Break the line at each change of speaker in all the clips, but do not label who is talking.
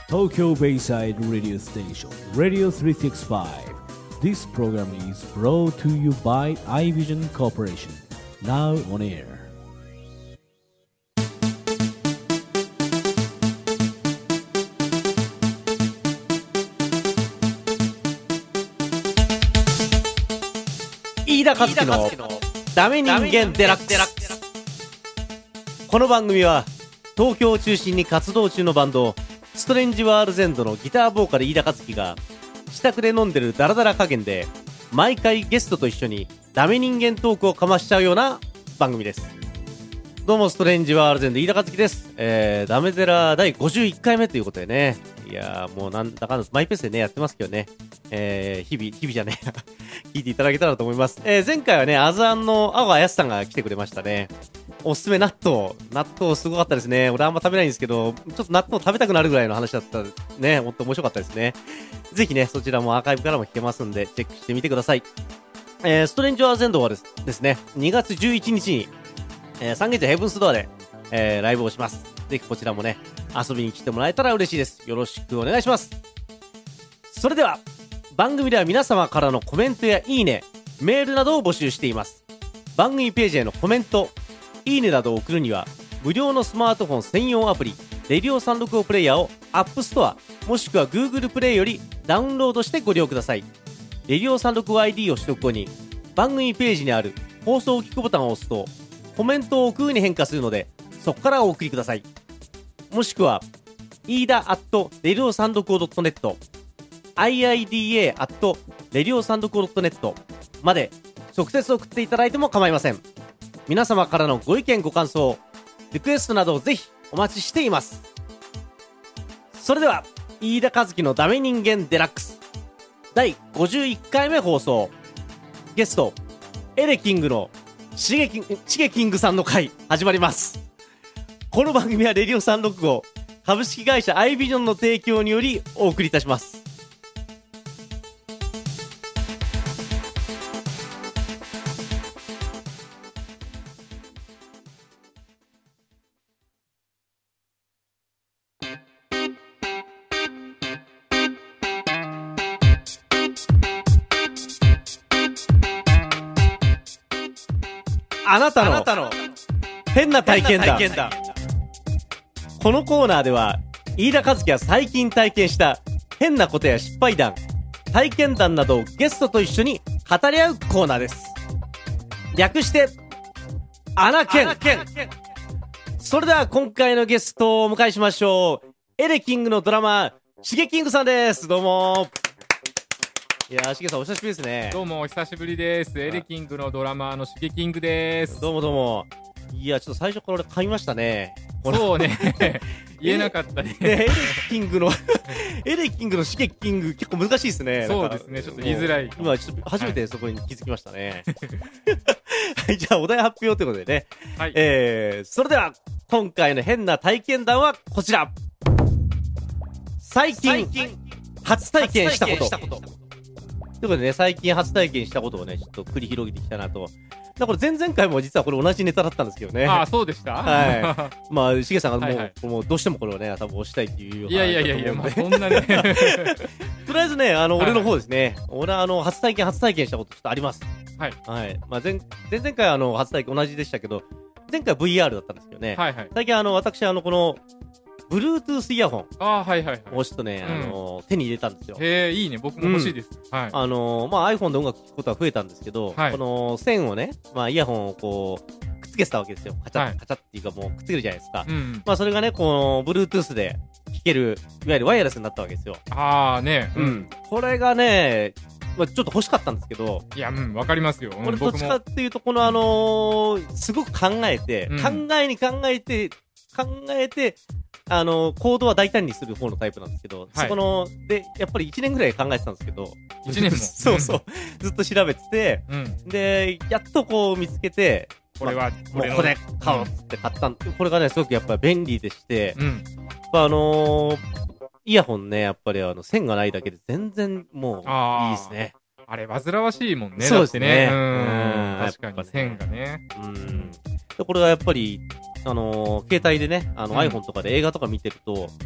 Tokyo Bayside Radio Station, Radio 365. This program is brought to you by iVision Corporation. Now on air.
飯田和樹のダメ人間デラックス。この番組は東京を中心に活動中のバンドストレンジワールズエンドのギターボーカル飯田和樹が自宅で飲んでるダラダラ加減で毎回ゲストと一緒にダメ人間トークをかましちゃうような番組です。どうもストレンジワールズエンド飯田和樹です。ダメデラ第51回目ということでね、いやーもうなんだかんだマイペースでねやってますけどね、日々じゃね聞いていただけたらと思います。前回はねアズアンの阿川康さんが来てくれましたね。おすすめ納豆すごかったですね。俺あんま食べないんですけどちょっと納豆食べたくなるぐらいの話だったね。もっと面白かったですね。ぜひねそちらもアーカイブからも聞けますんでチェックしてみてください。ストレンジワールズエンドはですね2月11日に、三軒茶ヘブンスドアで、ライブをします。ぜひこちらもね遊びに来てもらえたら嬉しいです。よろしくお願いします。それでは番組では皆様からのコメントやいいね、メールなどを募集しています。番組ページへのコメント、いいねなどを送るには無料のスマートフォン専用アプリレディオ365プレイヤーを App Store もしくは Google プレイよりダウンロードしてご利用ください。レディオ 365ID を取得後に番組ページにある放送を聞くボタンを押すとコメントを空に変化するのでそこからお送りください。もしくは飯田 @radio365.net iida @radio365.net まで直接送っていただいても構いません。皆様からのご意見ご感想リクエストなどをぜひお待ちしています。それでは飯田和樹のダメ人間デラックス第51回目放送、ゲストエレキングのシゲキングさんの回始まります。この番組はレディオ365株式会社アイビジョンの提供によりお送りいたします。あなたの変な体験談。このコーナーでは飯田和樹が最近体験した変なことや失敗談、体験談などをゲストと一緒に語り合うコーナーです。略してアナケン。それでは今回のゲストをお迎えしましょう。エレキングのドラマーシゲキングさんです。どうも。いやー、しげさんお久しぶりですね。
どうもお久しぶりです。エレキングのドラマーのしげキングです。
どうも。いや、ちょっと最初から俺噛みましたね。
そうね言えなかったね。
エレキングのしげキング結構難しいですね。
そうですね、ちょっと言いづらい。
今ちょっと初めてそこに気づきましたね。はい、じゃあお題発表ということでね。はい。それでは今回の変な体験談はこちら。最近初体験したこと。ということでね、最近初体験したことをね、ちょっと繰り広げてきたなと。だから前々回も実はこれ同じネタだったんですけどね。
ああ、そうでした。
はい。まあ、しげさんがもうどうしてもこれをね、多分押したいっていうような。
いや、まあそんなね。
とりあえずね、俺の方ですね。俺は初体験したことちょっとあります。
はい。
はい。まあ前々回初体験同じでしたけど、前回 VR だったんですけどね。はいはい。最近私この、Bluetooth イヤホンをちょっとね、手に入れたんですよ。
へえ、いいね。僕も欲しいです。はい。
まあ iPhone で音楽聴くことは増えたんですけど、この線をね、まあイヤホンをこうくっつけてたわけですよ。カチャっていうかもうくっつけるじゃないですか。まあそれがね、この Bluetooth で聴けるいわゆるワイヤレスになったわけですよ。
ああね。
これがね、まあちょっと欲しかったんですけど。
いや、わかりますよ。
これどっちかっていうとこのすごく考えて、コードは大胆にする方のタイプなんですけど、そこの、で、やっぱり1年ぐらい考えてたんですけど、
1年も
そう、ずっと調べてて、で、やっとこう見つけて、
これは、
もうこれ買おうって買ったこれがね、すごくやっぱり便利でして、イヤホンね、やっぱり線がないだけで全然もういいですね。
あれ、煩わしいもんね。
そうですね。
確かに線がね。
これはやっぱり、携帯でね、iPhone とかで映画とか見てると、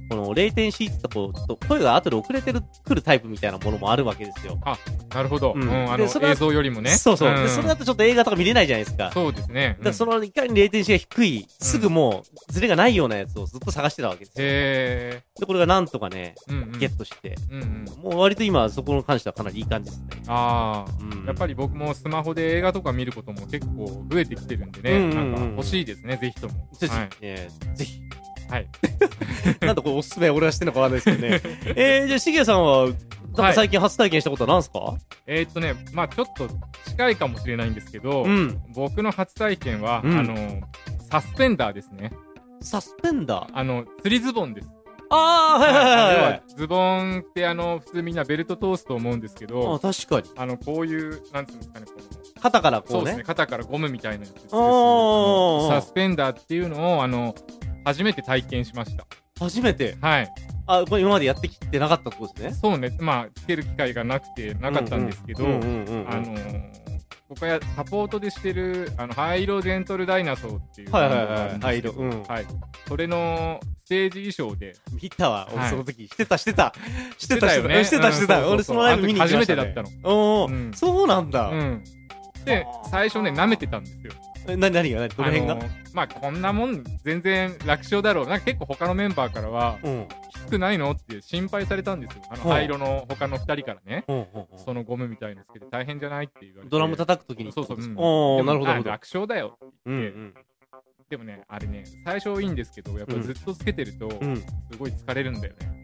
このレイテンシーってこう、ちょっと声が後で遅れてくるタイプみたいなものもあるわけですよ。
なるほど。
うん
映
でそれは
像よりもね。
そうそう。
ん
で、それだとちょっと映画とか見れないじゃないですか。
そうですね。
だからその、いかにレイテンシーが低い、すぐもう、ズレがないようなやつをずっと探してたわけですよ。
へ
で、これがなんとかね、
ー。
ゲットして、
うんうん。
もう割と今、そこに関してはかなりいい感じですね。
ああ。
うん
やっぱり僕もスマホで映画とか見ることも結構増えてきてるんでね。
うんうんうん
なんか欲しいですね、ぜひとも。
ぜひ、
はい。
ぜひ。
はい。
なんとこれおすすめ俺はしてんのかわかんないですけどね。じゃあ、しげさんは、なんか最近初体験したことは何すか？
まあちょっと近いかもしれないんですけど、
うん。
僕の初体験は、
うん
サスペンダーですね。
サスペンダー
釣りズボンです。
ああ、はいはいはいはい。
要はズボンって普通みんなベルト通すと思うんですけ
あ
ど、
確かに。
こういう、なんつうんですかね、この
肩からこうね。
そうですね、肩からゴムみたいなやつです
おー
サスペンダーっていうのを、初めて体験しました。
初めて。
はい。
あ、これ今までやってきてなかったってことですね。
そうね、まあ、つける機会がなかったんですけど、
うんうんうん
僕はサポートでしてる、ハイロジェントルダイナソーっていう
はいはい
バンドがあるん
はい。
ですけど
うん。
はい。それのステージ衣装で、
見たわ、俺
はい
その時。してた。
してたよね。
してた。俺そのライブ見に行きましたね。
初めてだったの。
おー、
うん
そうなんだ。
うん。で、最初ね、舐めてたんですよ。
何がどの辺が
まあ、こんなもん、全然楽勝だろう。なんか結構他のメンバーからは、
うん。
きつくないのって心配されたんですよ。
うん
灰色の他の二人からね。
うん。
そのゴムみたいのつけて大変じゃないって言われて。
ドラム叩くときに。
そうそう。うん
おー、なるほど。
でも楽勝だよ。
うんうん。
でもね、あれね、最初いいんですけど、やっぱずっとつけてると、
うん。
すごい疲れるんだよね。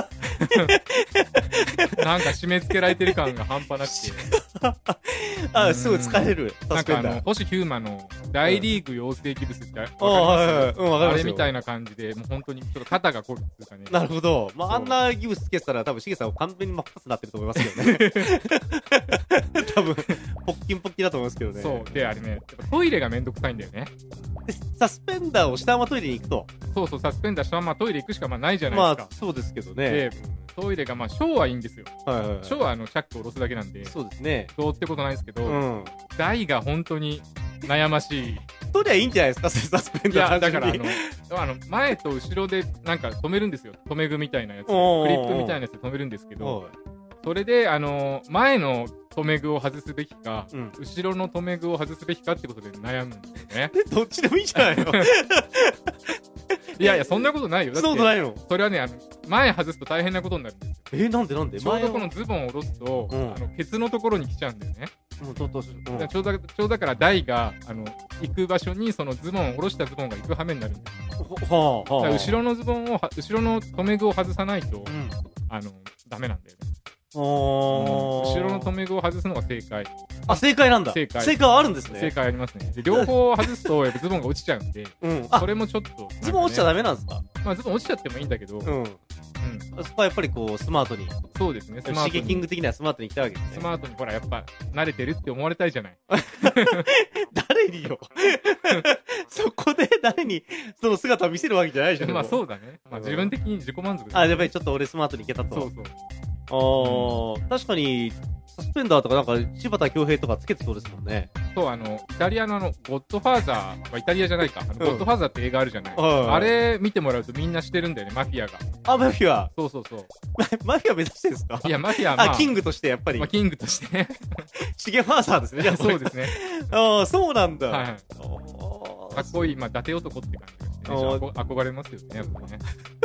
なんか締め付けられてる感が半端なくて。
あ、すごい疲れる。
なんか
サスペンダー。
星ヒューマの大リーグ養成ギブスってわかり
あはいはいはい。
ます
うん、わかりますよ。
あれみたいな感じで、もう本当にちょっと肩が凝るっていうかね。
なるほど。まあ、
そう
あんなギブスつけてたら、多分、しげさんは完全に真っ二つになってると思いますけどね。多分、ポッキンポッキンだと思いますけどね。
そう。で、あれね、やっぱトイレがめんどくさいんだよね。
でサスペンダーを下まトイレに行くと。
そうそう、サスペンダーしたままトイレ行くしかまあないじゃないですか。
まあ、そうですけどね
で。トイレがまあ、ショーはいいんですよ。
はいはいはい。
ショーはチャック下ろすだけなんで、
そうですね。
どうってことないですけど、
うん。
台が本当に悩ましい。
トイレはいいんじゃないですか、サスペン
いや、
ダー
だから
単純に
前と後ろでなんか止めるんですよ。止め具みたいなやつ。クリ
おー
ップみたいなやつで止めるんですけど、
はい
それで、前の止め具を外すべきか、
うん
後ろの止め具を外すべきかってことで悩むんですよね。
どっちでもいいんじゃないの
いやいや、そんなことないよ。だって
そうないの
それはね、前外すと大変なことになるんですよ。
なんで
ちょうどこのズボンを下ろすと、
うん
ケツのところに来ちゃうんだよね。
どうしよう。
ちょうどだから台が、行く場所にそのズボンを下ろしたズボンが行く羽目になるんですよ。
はあ、はあ。
だから後ろの止め具を外さないと、
うん。
ダメなんだよね。
後
後ろの止め具を外すのが正解。
あ、正解なんだ。
正解
正解はあるんですね。
正解ありますね。で、両方外すと、やっぱズボンが落ちちゃうんで、
うん。
それもちょっと、
ズボン落ちちゃダ
メ
メなんですか？
まあ、ズボン落ちちゃってもいいんだけど、
うん。そこはやっぱりこう、スマートに。
そうですね、スマ
シ
ートに。
ゲキング的にはスマートに来たわけですね。
スマートに、ほら、やっぱ、慣れてるって思われたいじゃない。
誰によ。そこで誰にその姿を見せるわけじゃないでしょ。
まあ、
う。
そうだね。まあ、自分的に自己満足
あ、やっぱりちょっと俺スマートに行けたと。
そうそう。
確かに、サスペンダーとかなんか、柴田恭平とかつけてそうですもんね。
そう、イタリアのゴッドファーザー、イタリアじゃないか。ゴッドファーザーって映画あるじゃない。
はい
あれ見てもらうとみんなしてるんだよね、マフィアが。
あ、マフィア。
そうそうそう。
マフィア目指してるんですか？
いや、マフィア、まあ、
あ、キングとしてやっぱり
まあ、。キングとしてね。
シゲファーザーですね。じゃあ
そうですね。
ああ、そうなんだ。
はい。
あ
かっこいい、まあ、伊達男って感じがしてね。憧れますよね、やっぱね。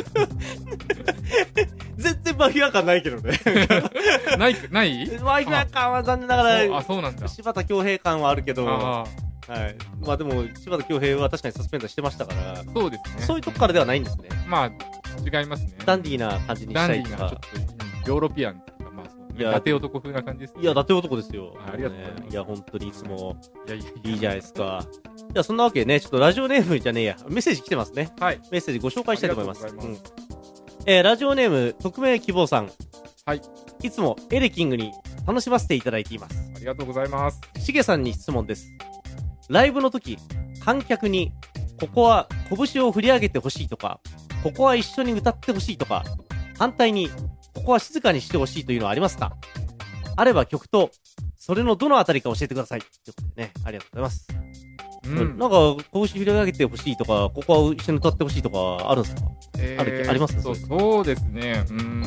全然マフィア感ないけどね。
ない
マフィア感は残念ながら、
そうなんだ。
柴田恭平感はあるけど、は
あ
い。まあでも、柴田恭平は確かにサスペンダーしてましたから、
あ、そうですね。
そういうとこからではないんですね。
まあ、違いますね。
ダンディーな感じにし
ダン
たいと
ディーな、ちょっ
か。
と、ヨーロピアンっていうか、まあ、そうね。
いや
伊達男風な感じですね。
いや、伊達男ですよ。
ありがとうございます
いや、本当にいつも
いやいや
いいじゃないですか。じゃあ、そんなわけでね、ちょっとラジオネームじゃねえや、メッセージ来てますね。
はい。
メッセージご紹介したいと思います。
ありがとうございます
ラジオネーム、匿名希望さん。
はい。
いつもエレキングに楽しませていただいています。
ありがとうございます。
しげさんに質問です。ライブの時、観客に、ここは拳を振り上げてほしいとか、ここは一緒に歌ってほしいとか、反対に、ここは静かにしてほしいというのはありますか？あれば曲と、それのどのあたりか教えてください。ということでね、ありがとうございます。 なんか、拳広げてほしいとか、ここは一緒に歌ってほしいとか、あるんですか？あります
そうですね。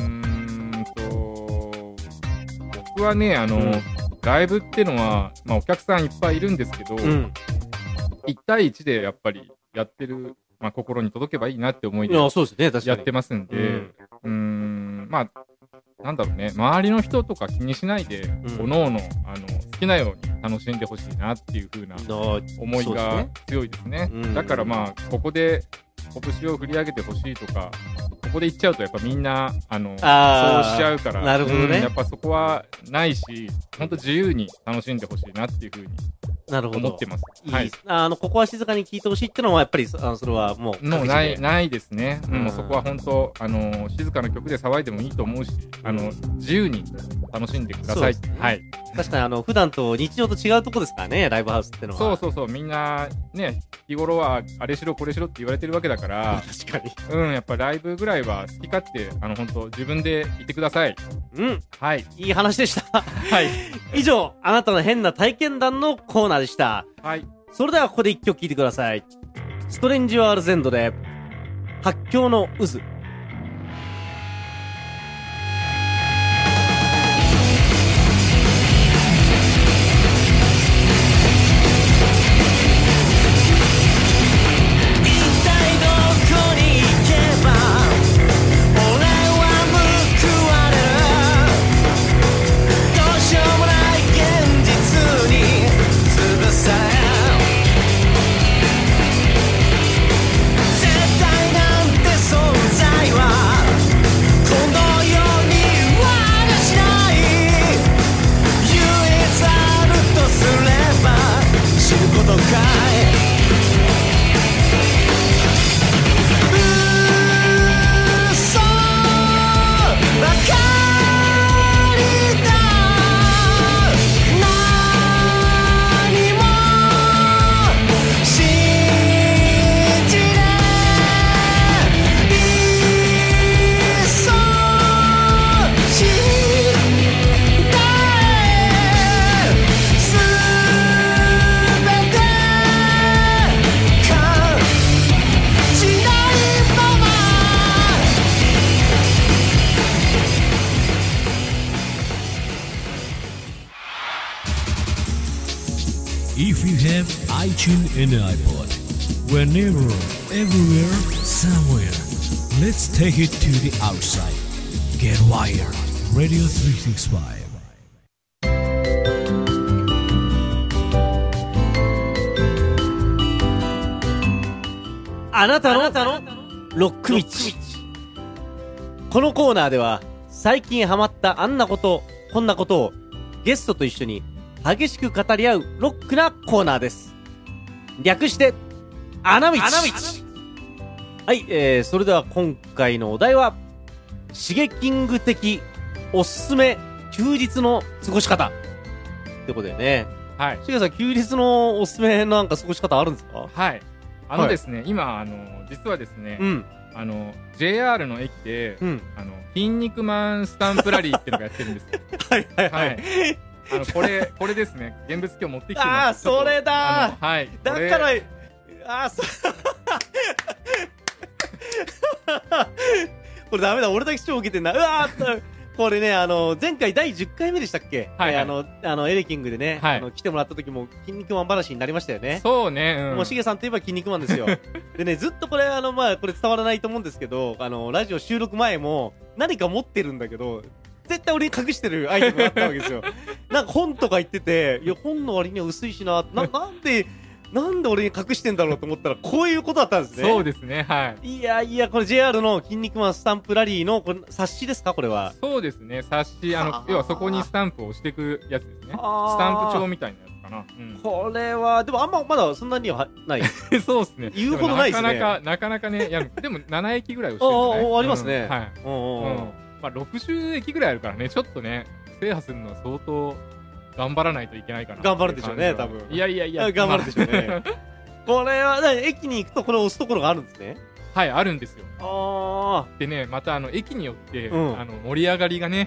僕はね、ライブってのは、まあ、お客さんいっぱいいるんですけど、1対1でやっぱりやってる、まあ、心に届けばいいなって思いでやってますんで、まあ、なんだろうね、周りの人とか気にしないで、おのおの、好きなように楽しんでほしいなっていう風な思いが強いですね。だからまあ、ここで拳を振り上げてほしいとか、ここで言っちゃうとやっぱみんな、そうしちゃうから、
なるほどね。
やっぱそこはないし、ほんと自由に楽しんでほしいなっていう風に思ってます。
はい。ここは静かに聞いてほしいってのは、やっぱり、それはもう
ないですね。もうそこは本当、静かな曲で騒いでもいいと思うし、自由に楽しんでください。はい。
確かに、普段と日常と違うとこですからね、ライブハウスってのは。
そう。みんな、ね、日頃は、あれしろこれしろって言われてるわけだから、
確かに。
やっぱライブぐらいは好き勝手、本当自分でいてください。
はい。いい話でした。
はい。
以上、あなたの変な体験談のコーナーでした。
はい。
それではここで一曲聴いてください。ストレンジワールゼンドで、発狂の渦。
If you have iTunes and iPod, whenever, everywhere, somewhere, let's take it to the outside. Get wired. Radio 365.
あなたのロック道。このコーナーでは最近ハマったあんなことこんなことをゲストと一緒に激しく語り合うロックなコーナーです。略して穴道。はい、それでは今回のお題はシゲキング的おすすめ休日の過ごし方ってことでね。
はい。
シゲさん、休日のおすすめなんか過ごし方あるんですか？
はい。ですね、今実はですね、JR の駅で、筋肉マンスタンプラリーっていうのがやってるんですよ。はい。これですね、現物今日持ってきてます。
それだ
はい。
だから、これダメだ、俺だけ超受けてんな。これね、前回第10回目でしたっけ？はい。エレキングでね、来てもらった時も、筋肉マン話になりましたよね。
そうね。
もう、しげさんといえば筋肉マンですよ。でね、ずっとこれ、これ伝わらないと思うんですけど、ラジオ収録前も、何か持ってるんだけど、絶対俺に隠してるアイテムがあったわけですよ。なんか本とか言ってて、いや、本の割には薄いしな、なんで俺に隠してんだろうと思ったら、こういうことだったんですね。
そうですね、はい。
いや、これ JR の筋肉マンスタンプラリーの、これ、冊子ですかこれは。
そうですね、冊子、要はそこにスタンプを押していくやつですね。スタンプ帳みたいなやつかな。
これは、でもまだそんなにはない。
そうですね。
言うほどないですね。
なかなかね、でも7駅ぐらい押してるんじゃない？
ありますね。
はい。まあ、60駅ぐらいあるからね、ちょっとね、制覇するのは相当、頑張らないといけないかな。
頑張るでしょうね、多分。
いや。
頑張るでしょうね。これは、駅に行くとこれを押すところがあるんですね。
はい、あるんですよ。でね、また駅によって、盛り上がりがね、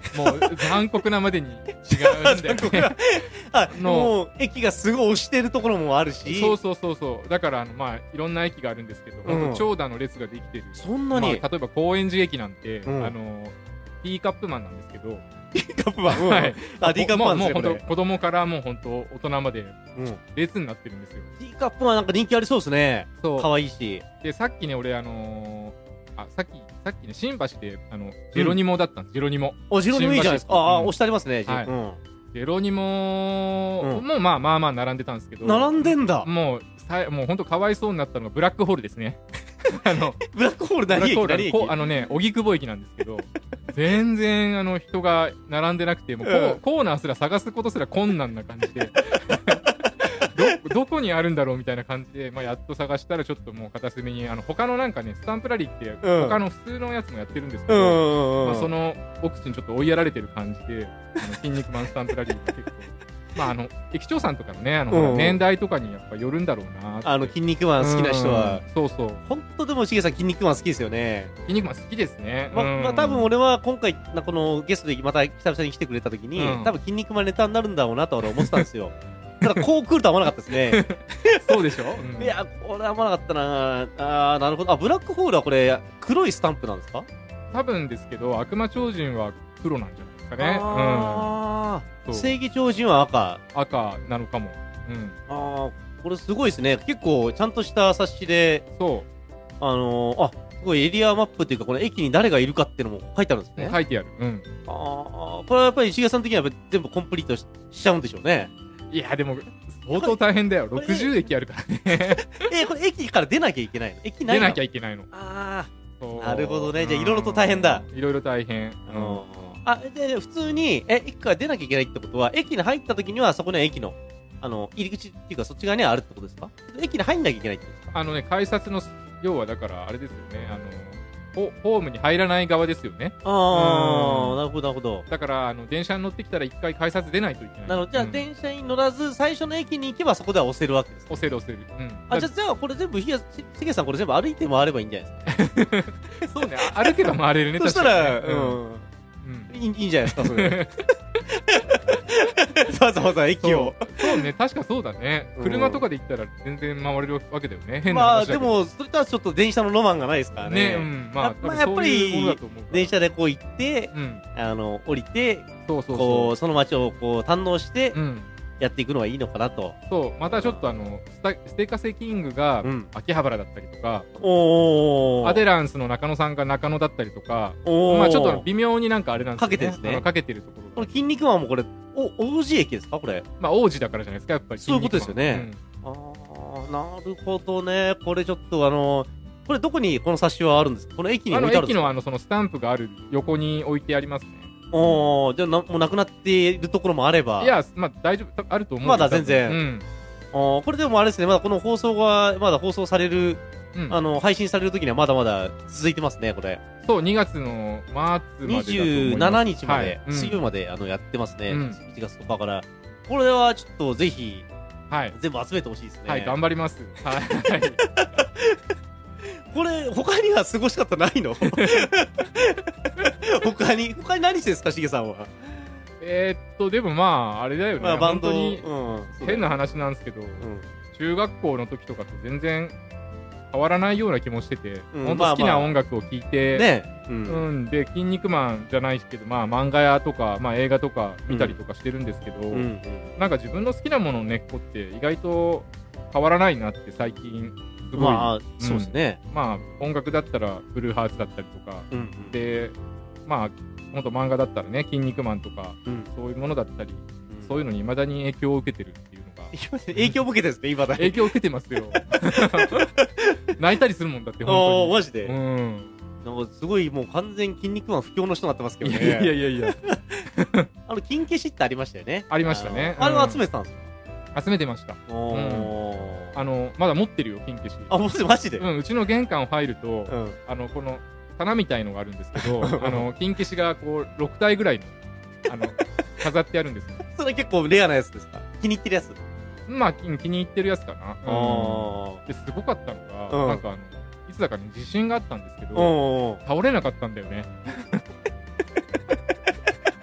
もう残酷なまでに違うんだよね
もう駅がすごい押してるところもあるし。
そうだからまあいろんな駅があるんですけど、長蛇の列ができてる。
そんなに、
例えば高円寺駅なんて、ティーカップマンなんですけど、
ティーカップマン、
はい、
ティーカップマンですね。
もう本当子供からもう本当大人まで列になってるんですよ。
ティーカップマンなんか人気ありそうですね。可愛いし。
でさっきね俺さっきね新橋でジェロニモだったんです。ジェロニモ。
ジェロニモいいじゃないですか。押してありますね。
ジェロニモもまあ並んでたんですけど。
並んでんだ。
もう本当かわいそうになったのがブラックホールですね。
ブラックホール何駅？
荻窪駅なんですけど、全然人が並んでなくて、もうコーナーすら探すことすら困難な感じでどこにあるんだろうみたいな感じで、やっと探したらちょっともう片隅に他のなんかねスタンプラリーって他の普通のやつもやってるんですけど、その奥地にちょっと追いやられてる感じで、筋肉マンスタンプラリーが結構駅長さんとかのね年代とかにやっぱよるんだろうな。
筋肉マン好きな人は。
そう
本当でもしげさん筋肉マン好きですよね。
筋肉マン好きですね。
多分俺は今回このゲストでまた久々に来てくれた時に、多分筋肉マンネタになるんだろうなと俺思ってたんですよ。ただこう来るとは思わなかったですね。
そうでしょ。
いやこれは思わなかったな。なるほど。ブラックホールはこれ黒いスタンプなんですか？
多分ですけど悪魔超人は黒なんじゃないですかね。
正義超人は
赤なのかも。
これすごいですね。結構ちゃんとした冊子で、すごいエリアマップっていうか、この駅に誰がいるかっていうのも書いてあるんですね。
書いてある。
これはやっぱり石毛さん的には全部コンプリート しちゃうんでしょうね。
いやでも相当大変だよ。60駅あるからね。
これ駅から出なきゃいけないの？駅ないの？
出なきゃいけないの。
なるほどね。じゃあいろいろと大変だ。
いろいろ大変。
で普通に駅から出なきゃいけないってことは、駅に入った時にはそこには駅の入り口っていうかそっち側にはあるってことですか？駅に入んなきゃいけないってことですか？
改札の要はだからあれですよね。ホームに入らない側ですよね。
なるほどなるほど。
だから電車に乗ってきたら一回改札出ないといけない。
なるほど。じゃあ電車に乗らず最初の駅に行けばそこでは押せるわけですか？
押せる。
じゃあこれ全部しげさんこれ全部歩いて回ればいいんじゃないですか？
そうね。歩けば回れるね。
そしたらいいんじゃないですかそれ。わざわざ駅を。
そうね。確かそうだね。車とかで行ったら全然回れるわけだよね。変な話だけど。
でもそれとはちょっと電車のロマンがないですからね。やっぱり電車でこう行って降りてその街をこう堪能してやっていくのがいいのかなと。
またちょっとステカセキングが秋葉原だったりとか、アデランスの中野さんが中野だったりとか、ちょっと微妙になんかあれなんですよね。
かけてるんですね。
かけてるところ。
この筋肉マンもこれ王子駅ですかこれ？
王子だからじゃないですかやっぱり。
そういうことですよね。なるほどね。これちょっとこれどこにこの冊子はあるんですか？この駅に置いてあるんですか？
駅のそのスタンプがある横に置いてありますね。
じゃあもうなくなっているところもあれば。
いや大丈夫あると思う。
まだ全然。これでもあれですね。まだこの放送がまだ放送される配信される時にはまだまだ続いてますねこれ。
そう2月の末まで
27日まで水曜までやってますね。1月とかから。これはちょっとぜひ全部集めてほしいですね。
頑張ります。
これ他には過ごし方ないの？他に何してですかしげさんは？
でもあれだよね。
バンド
に変な話なんですけど、中学校の時とかと全然変わらないような気もしてて、本当好きな音楽を聴いて、で筋肉マンじゃないけど漫画屋とか映画とか見たりとかしてるんですけど、なんか自分の好きなものの根っこって意外と変わらないなって最近すごい。
そうですね。
音楽だったらブルーハーツだったりとか、で本当漫画だったらね筋肉マンとか、そういうものだったり、そういうのに未だに影響を受けてるっていうのが。
影響を受けてるんですね今だ。
影響を受けてますよ。泣いたりするもんだって本当に。
マジで。なんかすごいもう完全筋肉マン不況の人になってますけどね。
いや。
金消しってありましたよね。
ありましたね。
あれは集めてたんですか？
集めてました。まだ持ってるよ金消し。
マジで？
うちの玄関入るとこの棚みたいのがあるんですけど、金消しがこう6体ぐらいの飾ってあるんですね。
それ結構レアなやつですか？気に入ってるやつ？
気に入ってるやつかな。ですごかったのが、なんかいつだかに地震があったんですけど、倒れなかったんだよね。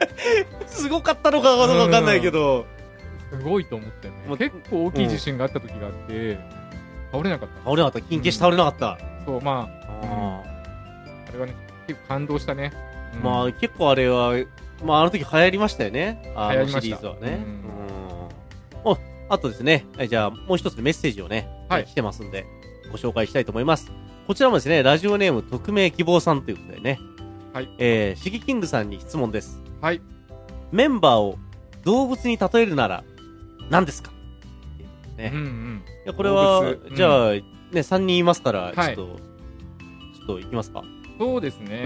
すごかったのかどうかわかんないけど。
すごいと思ったよね。結構大きい地震があった時があって、倒れなかった。
倒れなかった。金消し倒れなかった。
そう、まあ、あれはね、結構感動したね。
まあ、結構あれは、まあ、あの時流行りましたよね。
流行りました。
シリーズはね。あとですね、じゃあ、もう一つのメッセージをね、来てますんで、ご紹介したいと思います。こちらもですね、ラジオネーム匿名希望さんということでね、はい。シゲキングさんに質問です。
はい。
メンバーを動物に例えるなら、何ですかね。いや、これは、じゃあ、ね、3人いますから、ちょっと、いきますか。
そうですね。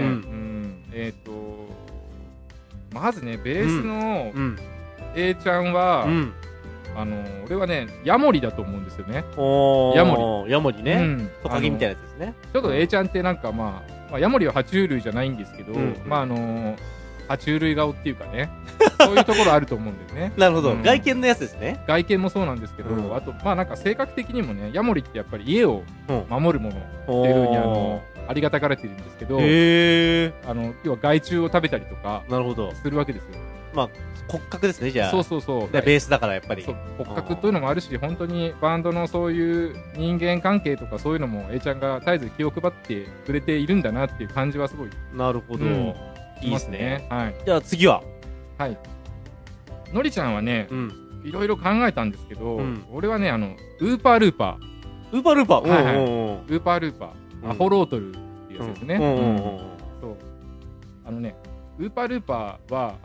まずね、ベースの A ちゃんは、俺はね、ヤモリだと思うんですよね。
ヤモリね。トカゲみたいなやつですね。
ちょっと A ちゃんってなんかまあ、ヤモリは爬虫類じゃないんですけど、まあ爬虫類顔っていうかね、そういうところあると思うんですね。
なるほど。外見のやつですね。
外見もそうなんですけど、あと、まあなんか性格的にもね、ヤモリってやっぱり家を守るものっていうふうにありがたがられてるんですけど、要は害虫を食べたりとかするわけですよ。
まあ骨格ですね、じゃあ。
そう。
ベースだからやっぱり。
骨格というのもあるし、本当にバンドのそういう人間関係とかそういうのも A ちゃんが絶えず気を配ってくれているんだなっていう感じはすごい。
なるほど。いいですね。
はい。
じゃあ次は。
はい。のりちゃんはね、いろいろ考えたんですけど、俺はね、ウーパールーパー。
ウーパールーパー。
ウーパールーパー。アホロートルっていうやつですね。そう。ウーパールーパーは、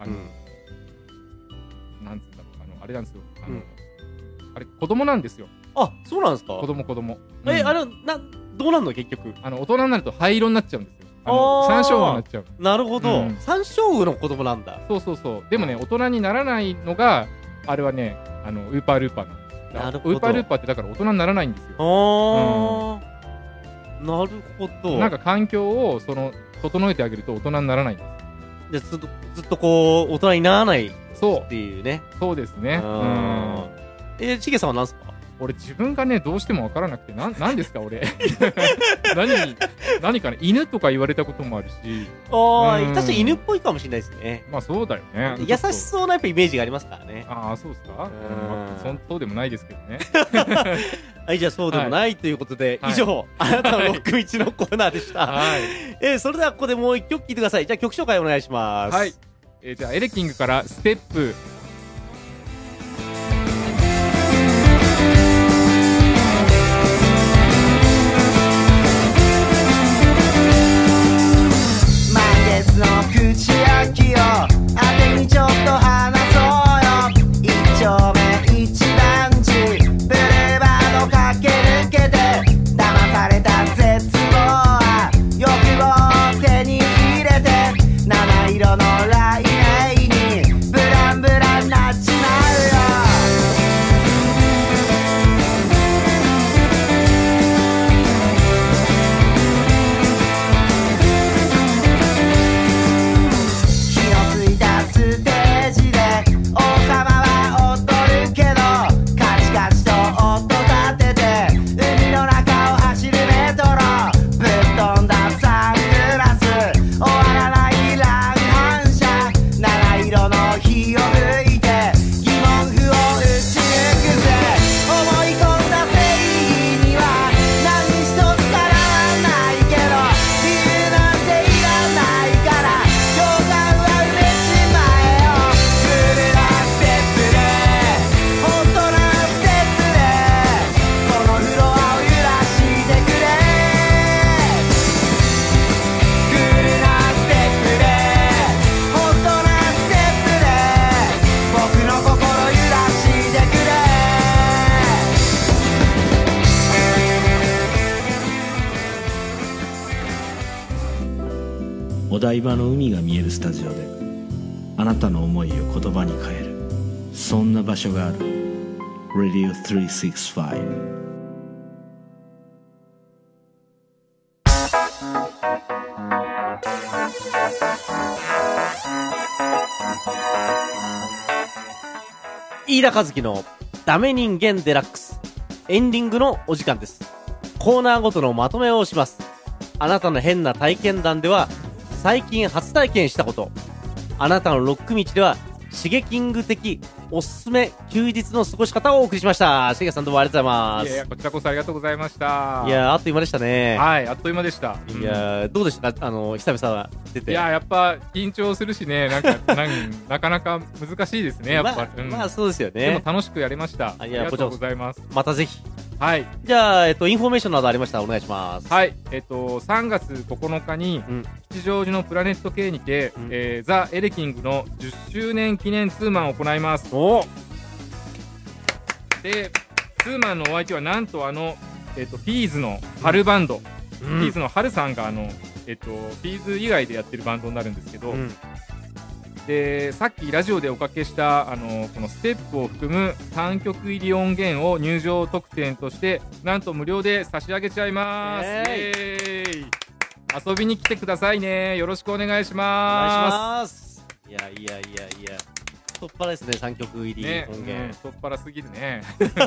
なんつうんだろう、あれなんですよ。あれ、子供なんですよ。
あ、そうなんですか？
子供。
あれ、どうなんの結局。
大人になると灰色になっちゃうんですよ。山椒魚になっちゃう。
なるほど。山椒魚の子供なんだ。
そう。でもね、大人にならないのが、あれはね、ウーパールーパーなんです。
なるほど。
ウーパールーパーってだから大人にならないんですよ。
なるほど。
なんか環境を、整えてあげると大人にならないんです。
で、ずっとこう、大人にならないっていうね。
そうですね。
しげさんは何すか？
俺自分がね、どうしても分からなくて、何ですか俺。何かね、犬とか言われたこともあるし。
確かに犬っぽいかもしれないですね。
まあそうだよね。
優しそうなやっぱイメージがありますからね。
ああ、そうですか？そうでもないですけどね。
はい、じゃあそうでもないということで、以上、あなたのロック道のコーナーでした。それではここでもう一曲聴いてください。じゃあ曲紹介お願いします。
はい。じゃあエレキングからステップ。
の口焼きを当てにちょっと話そうよ。一丁目一番地ブルーバード駆け抜けて騙された絶望は欲望を手に入れて七色の雷鳴にブランブランなっちまうよ。ステージで王様は踊るけどカチカチと音立てて海の中を走るメトロぶっ飛んだサングラス終わらない乱反射七色の火を抜いて疑問符を打ち抜くぜ。思い込んだ正義には何一つからないけど理由なんていらないから共感は埋めちまえ。クールなステップでホットなステップでこのフロアを揺らしてくれ。クールなステップでホットなステップで僕の心揺らしてくれ。
お台場の海が見えるスタジオであなたの思いを言葉に変える、そんな場所がある。 Radio 365。
飯田和樹のダメ人間デラックスエンディングのお時間です。コーナーごとのまとめをします。あなたの変な体験談では最近初体験したこと、あなたのロック道ではシゲキング的おすすめ休日の過ごし方をお送りしました。シゲさんどうもありがとうございます。
いやこちらこそありがとうございました。
いやあっという間でしたね。
はい、あっという間でした。
いやどうでしたか、久々出て。
いややっぱ緊張するしね、なかなか難しいですね、やっぱ。
まあそうですよね。
でも楽しくやれました。ありがとうございます。
またぜひ。
はい。
じゃあ、インフォメーションなどありましたらお願いします。
はい。3月9日に、吉祥寺のプラネット K にて、ザ・エレキングの10周年記念ツーマンを行います。で、ツーマンのお相手はなんとピーズの春バンド。ピーズの春さんがピーズ以外でやってるバンドになるんですけど、でさっきラジオでおかけしたこのステップを含む3曲入り音源を入場特典としてなんと無料で差し上げちゃいます。イエーイ。遊びに来てくださいね。よろしくお願いします。
いや太っ腹ですね、3曲入り音源、
太っ腹すぎるね。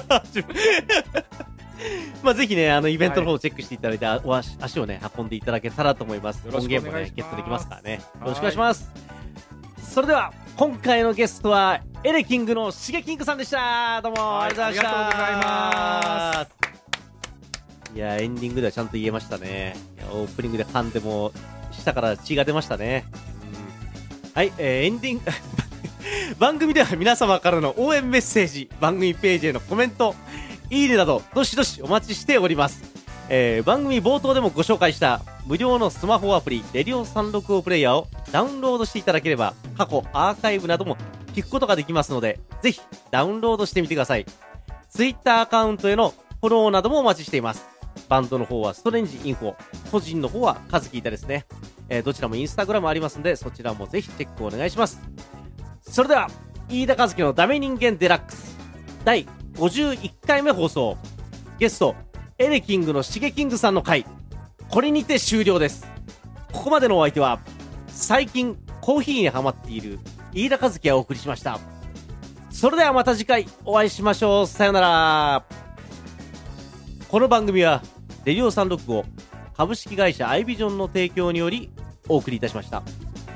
まあぜひね、イベントの方をチェックしていただいて、足をね運んでいただけたらと思います。音源もねゲットできますからね。よろしくお願いします。それでは今回のゲストはエレキングのシゲキングさんでした。どうもありがとうございます。いやエンディングではちゃんと言えましたね。オープニングで噛んでも下から血が出ましたね。はい、エンディング番組では皆様からの応援メッセージ、番組ページへのコメント、いいねなどどしどしお待ちしております。番組冒頭でもご紹介した無料のスマホアプリレディオ365プレイヤーをダウンロードしていただければ過去アーカイブなども聞くことができますので、ぜひダウンロードしてみてください。ツイッターアカウントへのフォローなどもお待ちしています。バンドの方はストレンジインフォ、個人の方はカズキータですね。どちらもインスタグラムありますので、そちらもぜひチェックお願いします。それでは飯田和樹のダメ人間デラックス第51回目放送、ゲストエレキングのシゲキングさんの回、これにて終了です。ここまでのお相手は最近コーヒーにハマっている飯田和樹がお送りしました。それではまた次回お会いしましょう。さよなら。この番組はレディオ365株式会社アイビジョンの提供によりお送りいたしました。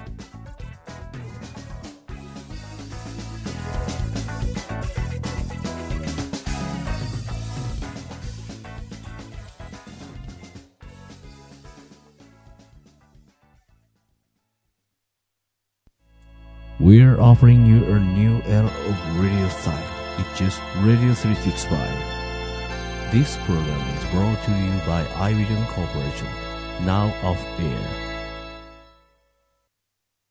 We're offering you a new era of radio style. It's just Radio 365. This program is brought to you by iVision Corporation, now off air.